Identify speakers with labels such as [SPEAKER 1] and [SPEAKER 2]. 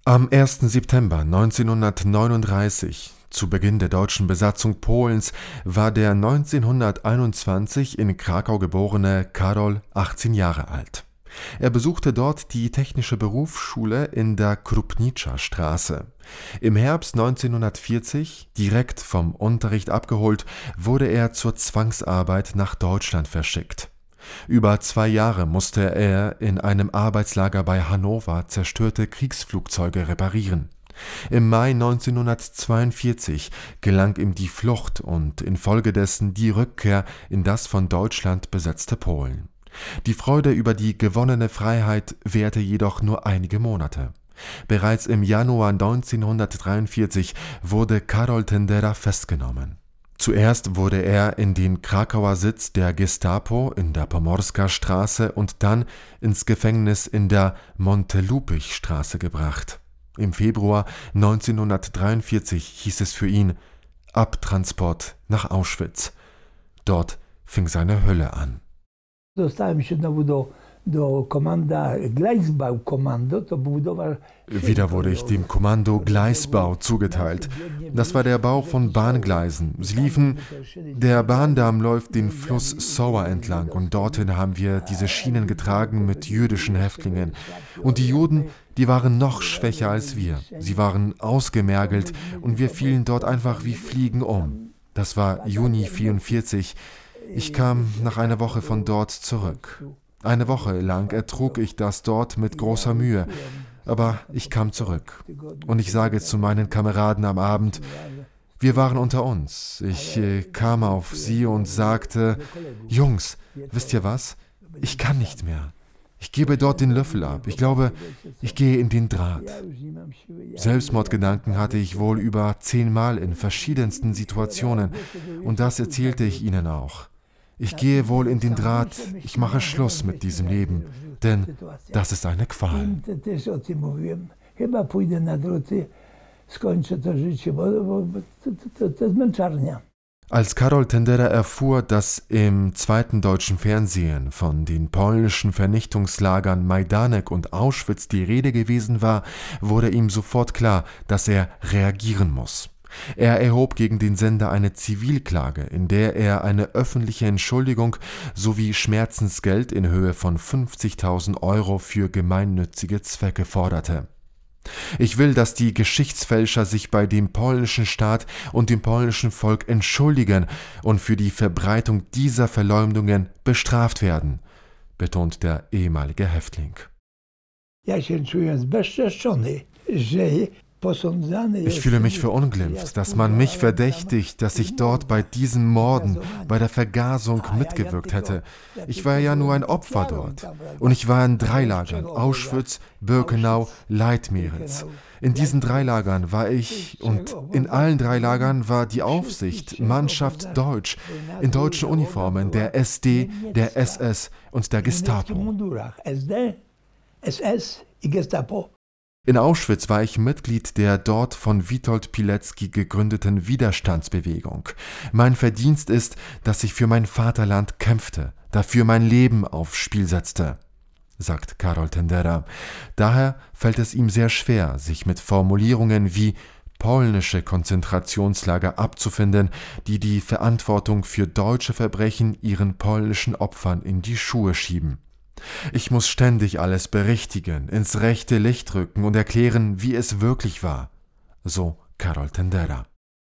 [SPEAKER 1] Am 1. September 1939, zu Beginn der deutschen Besatzung Polens, war der 1921 in Krakau geborene Karol 18 Jahre alt. Er besuchte dort die Technische Berufsschule in der Krupnicza Straße. Im Herbst 1940, direkt vom Unterricht abgeholt, wurde er zur Zwangsarbeit nach Deutschland verschickt. Über 2 Jahre musste er in einem Arbeitslager bei Hannover zerstörte Kriegsflugzeuge reparieren. Im Mai 1942 gelang ihm die Flucht und infolgedessen die Rückkehr in das von Deutschland besetzte Polen. Die Freude über die gewonnene Freiheit währte jedoch nur einige Monate. Bereits im Januar 1943 wurde Karol Tendera festgenommen. Zuerst wurde er in den Krakauer Sitz der Gestapo in der Pomorska Straße und dann ins Gefängnis in der Montelupich-Straße gebracht. Im Februar 1943 hieß es für ihn Abtransport nach Auschwitz. Dort fing seine Hölle an.
[SPEAKER 2] Dostałem się znowu do Komanda Gleisbau-Kommando.
[SPEAKER 1] Wieder wurde ich dem Kommando Gleisbau zugeteilt. Das war der Bau von Bahngleisen. Sie liefen, der Bahndamm läuft den Fluss Sowa entlang und dorthin haben wir diese Schienen getragen mit jüdischen Häftlingen. Und die Juden, die waren noch schwächer als wir. Sie waren ausgemergelt und wir fielen dort einfach wie Fliegen um. Das war Juni 1944. Ich kam nach einer Woche von dort zurück. Eine Woche lang ertrug ich das dort mit großer Mühe, aber ich kam zurück. Und ich sage zu meinen Kameraden am Abend, wir waren unter uns. Ich kam auf sie und sagte, Jungs, wisst ihr was? Ich kann nicht mehr. Ich gebe dort den Löffel ab. Ich glaube, ich gehe in den Draht. Selbstmordgedanken hatte ich wohl über 10 Mal in verschiedensten Situationen und das erzählte ich ihnen auch. Ich gehe wohl in den Draht, ich mache Schluss mit diesem Leben, denn das ist eine Qual. Als Karol Tendera erfuhr, dass im zweiten deutschen Fernsehen von den polnischen Vernichtungslagern Majdanek und Auschwitz die Rede gewesen war, wurde ihm sofort klar, dass er reagieren muss. Er erhob gegen den Sender eine Zivilklage, in der er eine öffentliche Entschuldigung sowie Schmerzensgeld in Höhe von 50.000 € für gemeinnützige Zwecke forderte. Ich will, dass die Geschichtsfälscher sich bei dem polnischen Staat und dem polnischen Volk entschuldigen und für die Verbreitung dieser Verleumdungen bestraft werden, betont der ehemalige Häftling. Ich fühle mich verunglimpft, dass man mich verdächtigt, dass ich dort bei diesen Morden, bei der Vergasung mitgewirkt hätte. Ich war ja nur ein Opfer dort. Und ich war in 3 Lagern, Auschwitz, Birkenau, Leitmeritz. In diesen 3 Lagern war ich und in allen 3 Lagern war die Aufsicht, Mannschaft deutsch, in deutschen Uniformen, der SD, der SS und der Gestapo. In Auschwitz war ich Mitglied der dort von Witold Pilecki gegründeten Widerstandsbewegung. Mein Verdienst ist, dass ich für mein Vaterland kämpfte, dafür mein Leben aufs Spiel setzte, sagt Karol Tendera. Daher fällt es ihm sehr schwer, sich mit Formulierungen wie polnische Konzentrationslager abzufinden, die die Verantwortung für deutsche Verbrechen ihren polnischen Opfern in die Schuhe schieben. Ich muss ständig alles berichtigen, ins rechte Licht rücken und erklären, wie es wirklich war, so Karol Tendera.